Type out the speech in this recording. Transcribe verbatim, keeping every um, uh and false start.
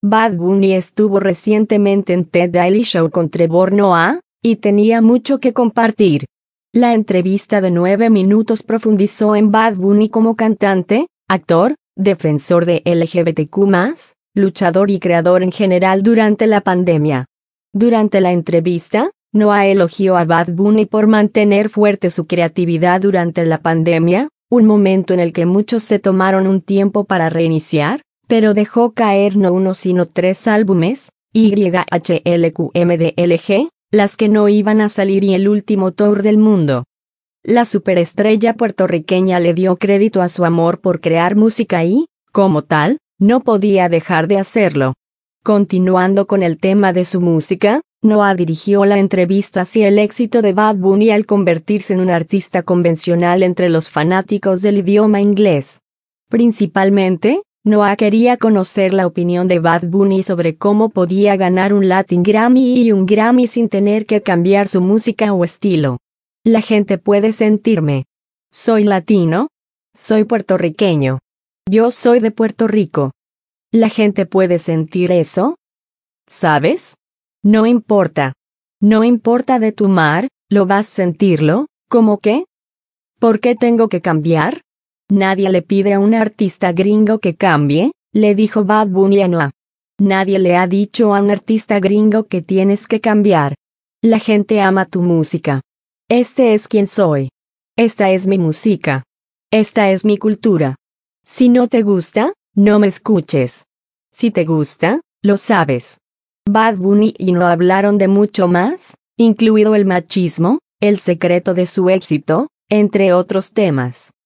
Bad Bunny estuvo recientemente en The Daily Show con Trevor Noah, y tenía mucho que compartir. La entrevista de nueve minutos profundizó en Bad Bunny como cantante, actor, defensor de L G B T Q más, luchador y creador en general durante la pandemia. Durante la entrevista, Noah elogió a Bad Bunny por mantener fuerte su creatividad durante la pandemia, un momento en el que muchos se tomaron un tiempo para reiniciar, pero dejó caer no uno sino tres álbumes, Y H L Q M D L G, las que no iban a salir y el último tour del mundo. La superestrella puertorriqueña le dio crédito a su amor por crear música y, como tal, no podía dejar de hacerlo. Continuando con el tema de su música, Noah dirigió la entrevista hacia el éxito de Bad Bunny al convertirse en un artista convencional entre los fanáticos del idioma inglés. Principalmente, Noah quería conocer la opinión de Bad Bunny sobre cómo podía ganar un Latin Grammy y un Grammy sin tener que cambiar su música o estilo. La gente puede sentirme. Soy latino. Soy puertorriqueño. Yo soy de Puerto Rico. ¿La gente puede sentir eso? ¿Sabes? No importa. No importa de tu mar, ¿lo vas a sentirlo? ¿Cómo qué? ¿Por qué tengo que cambiar? Nadie le pide a un artista gringo que cambie, le dijo Bad Bunny a Noah. Nadie le ha dicho a un artista gringo que tienes que cambiar. La gente ama tu música. Este es quien soy. Esta es mi música. Esta es mi cultura. Si no te gusta, no me escuches. Si te gusta, lo sabes. Bad Bunny y Noah hablaron de mucho más, incluido el machismo, el secreto de su éxito, entre otros temas.